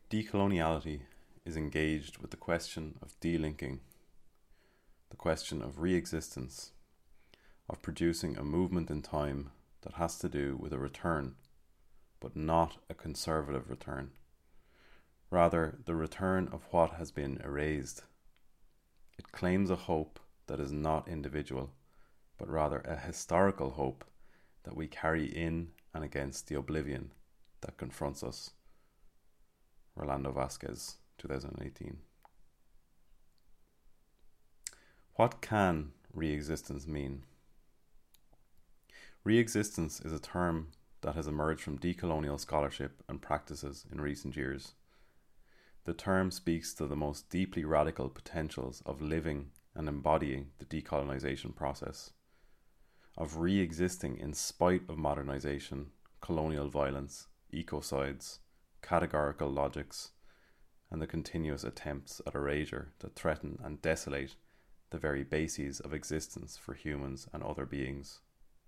Decoloniality is engaged with the question of delinking, the question of re-existence, of producing a movement in time that has to do with a return, but not a conservative return. Rather, the return of what has been erased. It claims a hope that is not individual, but rather a historical hope that we carry in and against the oblivion that confronts us. Rolando Vazquez, 2018. What can re-existence mean? Re-existence is a term that has emerged from decolonial scholarship and practices in recent years. The term speaks to the most deeply radical potentials of living and embodying the decolonization process, of re-existing in spite of modernization, colonial violence, ecocides, categorical logics, and the continuous attempts at erasure that threaten and desolate the very bases of existence for humans and other beings.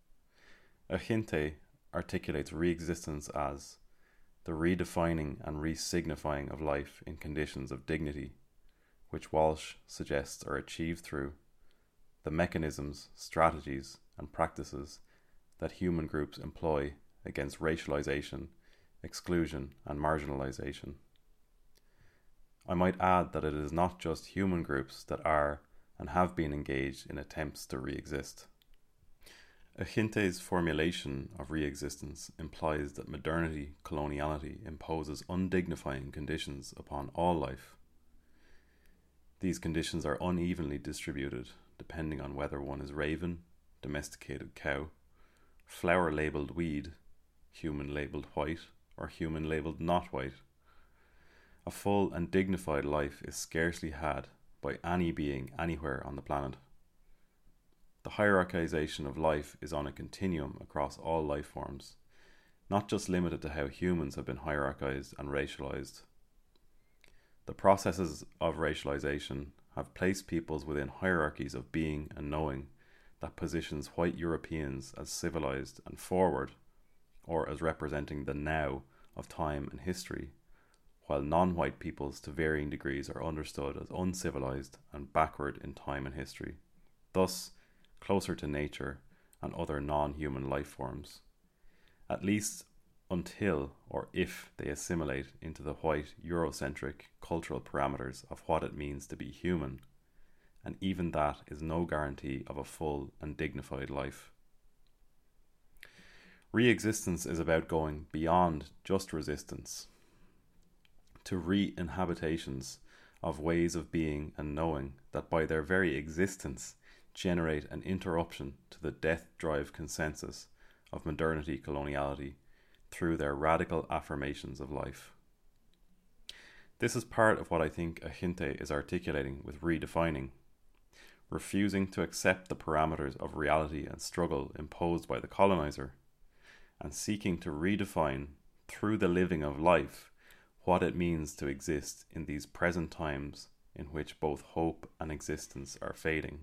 Ahinte articulates re-existence as the redefining and re-signifying of life in conditions of dignity, which Walsh suggests are achieved through the mechanisms, strategies, and practices that human groups employ against racialization, exclusion, and marginalization. I might add that it is not just human groups that are and have been engaged in attempts to re-exist. Ahinte's formulation of re-existence implies that modernity coloniality imposes undignifying conditions upon all life. These conditions are unevenly distributed depending on whether one is raven, domesticated cow, flower-labelled weed, human-labelled white, or human-labelled not white. A full and dignified life is scarcely had by any being anywhere on the planet. The hierarchization of life is on a continuum across all life forms, not just limited to how humans have been hierarchized and racialized. The processes of racialization have placed peoples within hierarchies of being and knowing that positions white Europeans as civilized and forward, or as representing the now of time and history, while non-white peoples to varying degrees are understood as uncivilized and backward in time and history, thus closer to nature and other non-human life forms, at least until or if they assimilate into the white Eurocentric cultural parameters of what it means to be human, and even that is no guarantee of a full and dignified life. Re-existence is about going beyond just resistance to re-inhabitations of ways of being and knowing that by their very existence generate an interruption to the death-drive consensus of modernity coloniality through their radical affirmations of life. This is part of what I think Ahinte is articulating with redefining, refusing to accept the parameters of reality and struggle imposed by the colonizer, and seeking to redefine through the living of life what it means to exist in these present times in which both hope and existence are fading.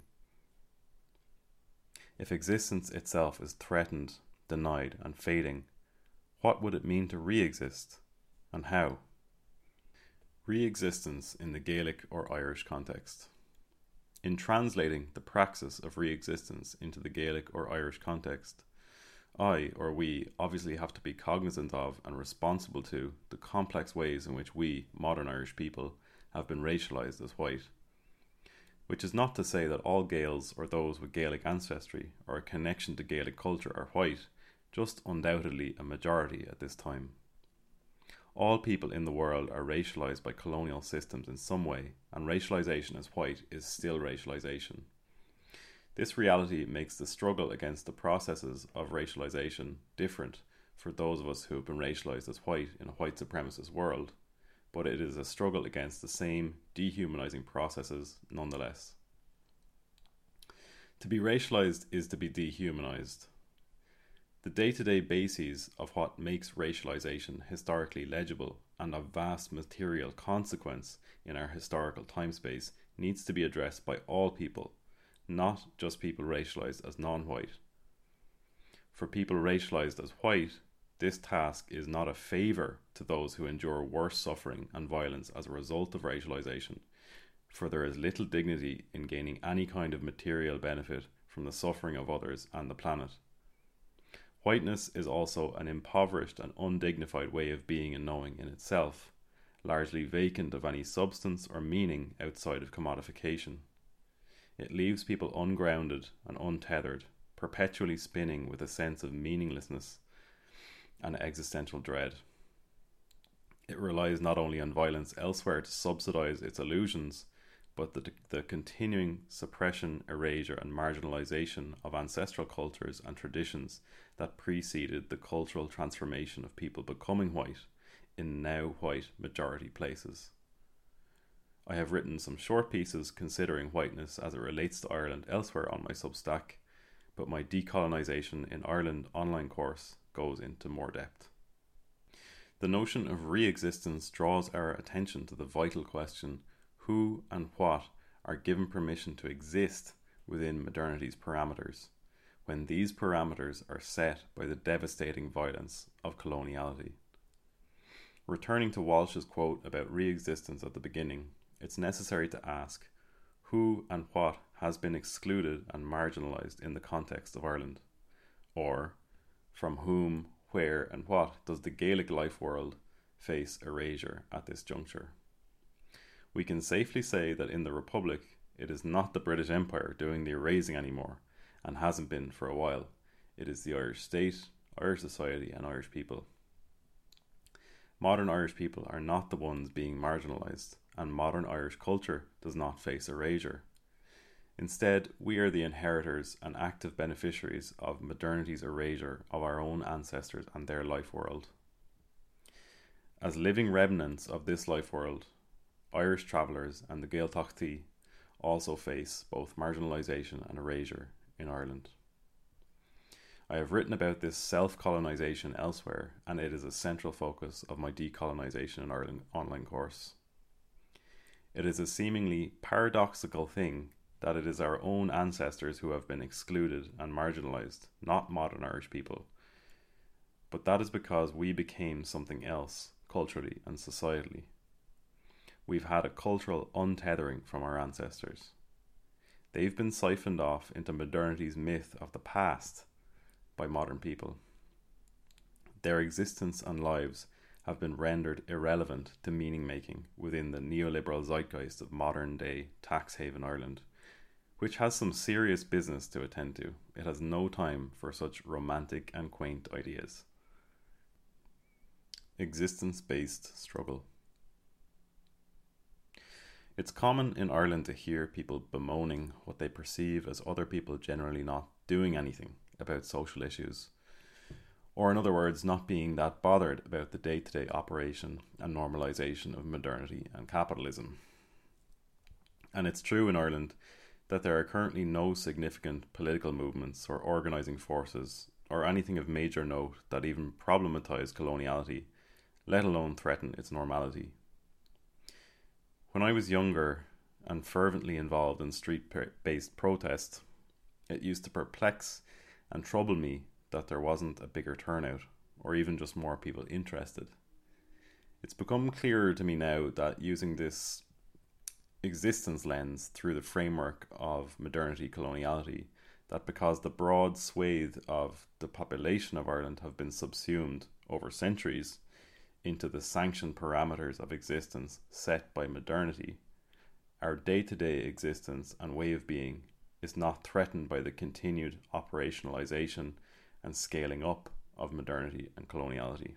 If existence itself is threatened, denied, and fading, what would it mean to re-exist, and how? Re-existence in the Gaelic or Irish context. In translating the praxis of re-existence into the Gaelic or Irish context, I, or we, obviously have to be cognizant of and responsible to the complex ways in which we, modern Irish people, have been racialised as white. Which is not to say that all Gaels or those with Gaelic ancestry or a connection to Gaelic culture are white, just undoubtedly a majority at this time. All people in the world are racialised by colonial systems in some way, and racialisation as white is still racialisation. This reality makes the struggle against the processes of racialisation different for those of us who have been racialised as white in a white supremacist world, but it is a struggle against the same dehumanising processes nonetheless. To be racialised is to be dehumanised. The day-to-day bases of what makes racialisation historically legible and of vast material consequence in our historical timespace needs to be addressed by all people, not just people racialised as non-white. For people racialised as white, this task is not a favour to those who endure worse suffering and violence as a result of racialisation, for there is little dignity in gaining any kind of material benefit from the suffering of others and the planet. Whiteness is also an impoverished and undignified way of being and knowing in itself, largely vacant of any substance or meaning outside of commodification. It leaves people ungrounded and untethered, perpetually spinning with a sense of meaninglessness and existential dread. It relies not only on violence elsewhere to subsidize its illusions, but the continuing suppression, erasure, and marginalization of ancestral cultures and traditions that preceded the cultural transformation of people becoming white in now white majority places. I have written some short pieces considering whiteness as it relates to Ireland elsewhere on my Substack, but my Decolonisation in Ireland online course goes into more depth. The notion of re-existence draws our attention to the vital question: who and what are given permission to exist within modernity's parameters, when these parameters are set by the devastating violence of coloniality. Returning to Walsh's quote about re-existence at the beginning, it's necessary to ask who and what has been excluded and marginalised in the context of Ireland, or from whom, where and what does the Gaelic life world face erasure at this juncture. We can safely say that in the Republic, it is not the British Empire doing the erasing anymore, and hasn't been for a while. It is the Irish state, Irish society, and Irish people. Modern Irish people are not the ones being marginalised, and modern Irish culture does not face erasure. Instead, we are the inheritors and active beneficiaries of modernity's erasure of our own ancestors and their life world. As living remnants of this life world, Irish travellers and the Gaeltachtaí also face both marginalisation and erasure in Ireland. I have written about this self-colonisation elsewhere, and it is a central focus of my Decolonisation in Ireland online course. It is a seemingly paradoxical thing that it is our own ancestors who have been excluded and marginalised, not modern Irish people. But that is because we became something else, culturally and societally. We've had a cultural untethering from our ancestors. They've been siphoned off into modernity's myth of the past by modern people. Their existence and lives have been rendered irrelevant to meaning making within the neoliberal zeitgeist of modern day tax haven Ireland, which has some serious business to attend to. It has no time for such romantic and quaint ideas. Existence-based struggle. It's common in Ireland to hear people bemoaning what they perceive as other people generally not doing anything about social issues, or in other words, not being that bothered about the day-to-day operation and normalisation of modernity and capitalism. And it's true in Ireland that there are currently no significant political movements or organising forces or anything of major note that even problematise coloniality, let alone threaten its normality. When I was younger and fervently involved in street-based protest, it used to perplex and trouble me that there wasn't a bigger turnout, or even just more people interested. It's become clearer to me now that using this existence lens through the framework of modernity coloniality, that because the broad swathe of the population of Ireland have been subsumed over centuries into the sanctioned parameters of existence set by modernity, our day-to-day existence and way of being is not threatened by the continued operationalization and scaling up of modernity and coloniality.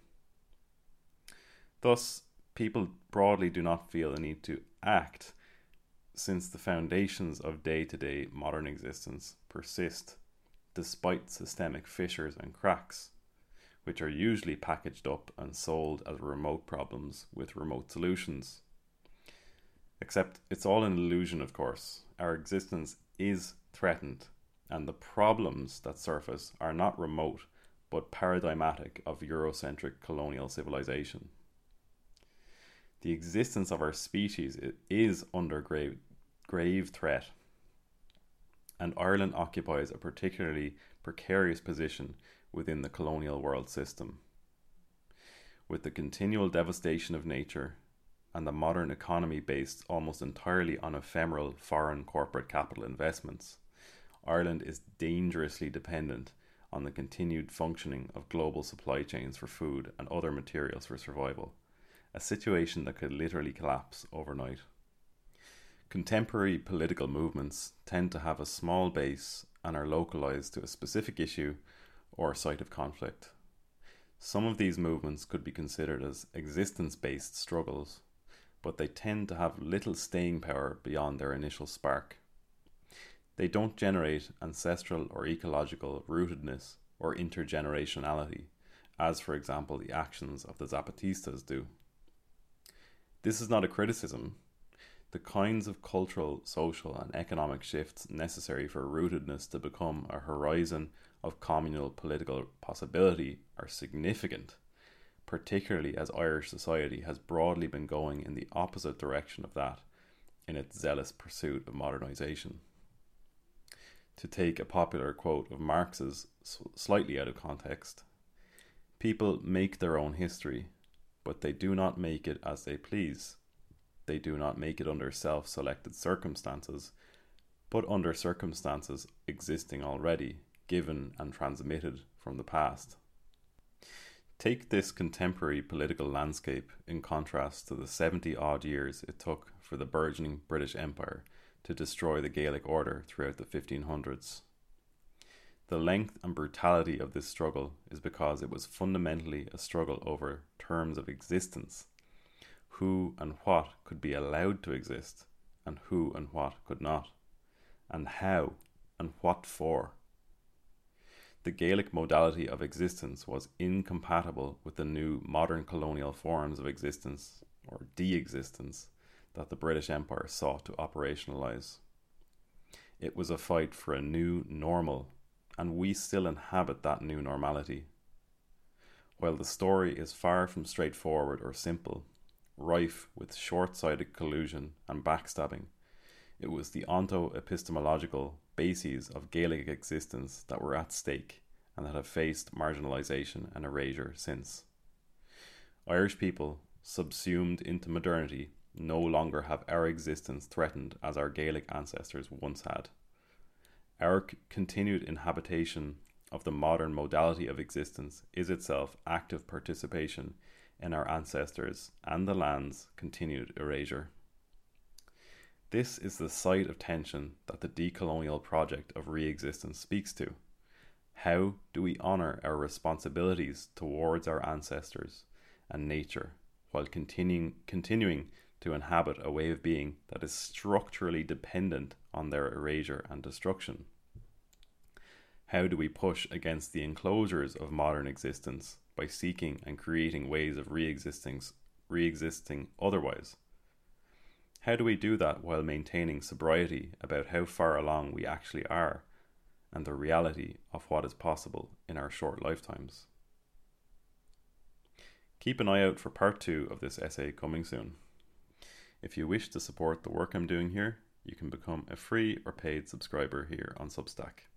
Thus, people broadly do not feel the need to act, since the foundations of day-to-day modern existence persist despite systemic fissures and cracks, which are usually packaged up and sold as remote problems with remote solutions. Except it's all an illusion, of course. Our existence is threatened, and the problems that surface are not remote but paradigmatic of Eurocentric colonial civilization. The existence of our species is under grave threat, and Ireland occupies a particularly precarious position within the colonial world system. With the continual devastation of nature and the modern economy based almost entirely on ephemeral foreign corporate capital investments, Ireland is dangerously dependent on the continued functioning of global supply chains for food and other materials for survival, a situation that could literally collapse overnight. Contemporary political movements tend to have a small base and are localised to a specific issue or site of conflict. Some of these movements could be considered as existence-based struggles, but they tend to have little staying power beyond their initial spark. They don't generate ancestral or ecological rootedness or intergenerationality, as for example the actions of the Zapatistas do. This is not a criticism. The kinds of cultural, social and economic shifts necessary for rootedness to become a horizon of communal political possibility are significant, particularly as Irish society has broadly been going in the opposite direction of that in its zealous pursuit of modernisation. To take a popular quote of Marx's slightly out of context, people make their own history, but they do not make it as they please. They do not make it under self-selected circumstances, but under circumstances existing already, given and transmitted from the past. Take this contemporary political landscape in contrast to the 70-odd years it took for the burgeoning British Empire to destroy the Gaelic order throughout the 1500s. The length and brutality of this struggle is because it was fundamentally a struggle over terms of existence. Who and what could be allowed to exist, and who and what could not, and how and what for. The Gaelic modality of existence was incompatible with the new modern colonial forms of existence, or de-existence, that the British Empire sought to operationalise. It was a fight for a new normal, and we still inhabit that new normality. While the story is far from straightforward or simple, rife with short-sighted collusion and backstabbing, it was the onto-epistemological bases of Gaelic existence that were at stake and that have faced marginalisation and erasure since. Irish people, subsumed into modernity, no longer have our existence threatened as our Gaelic ancestors once had. Our continued inhabitation of the modern modality of existence is itself active participation in our ancestors and the land's continued erasure. This is the site of tension that the decolonial project of re-existence speaks to. How do we honour our responsibilities towards our ancestors and nature while continuing to inhabit a way of being that is structurally dependent on their erasure and destruction? How do we push against the enclosures of modern existence by seeking and creating ways of re-existing otherwise? How do we do that while maintaining sobriety about how far along we actually are and the reality of what is possible in our short lifetimes? Keep an eye out for part 2 of this essay coming soon. If you wish to support the work I'm doing here, you can become a free or paid subscriber here on Substack.